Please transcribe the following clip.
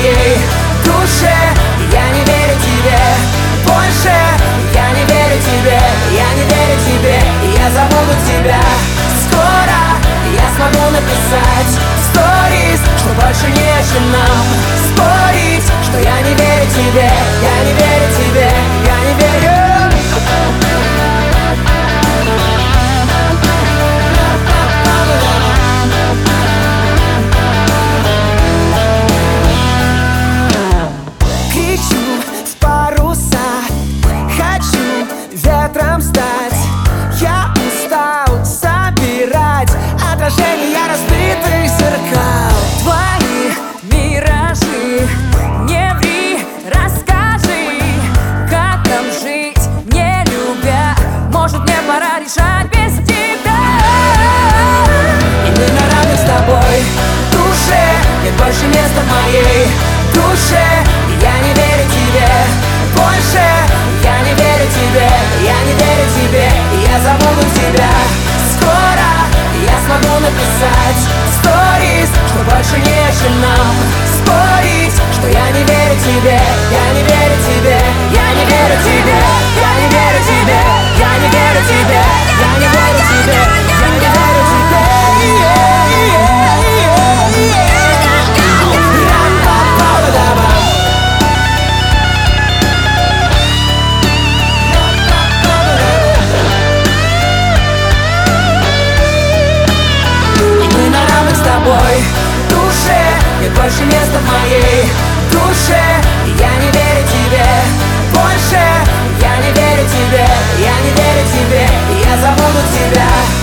моей душе. Я не верю тебе больше, я не верю тебе, я не верю тебе, я забуду тебя. Скоро я смогу написать сторис, что больше не о чем нам спорить, что я не верю тебе, я не верю тебе, я не верю. Ветром стать, я устал собирать отражения разбитых зеркал. Твои миражи, не ври, расскажи, как нам жить, не любя. Может, мне пора решать без тебя. И мы на равных с тобой душе, нет больше места в моей душе. Я не верю тебе больше, я не верю тебе, я не верю тебе, я забуду тебя. Скоро я смогу написать сторис, что больше не о чем нам спорить, что я не верю тебе, я не верю тебе, я не верю тебе, я не верю тебе, я не верю тебе, я не верю тебе, я не верю тебе. Душе, нет больше места в моей душе. Я не верю тебе больше, я не верю тебе, я не верю тебе, я забуду тебя.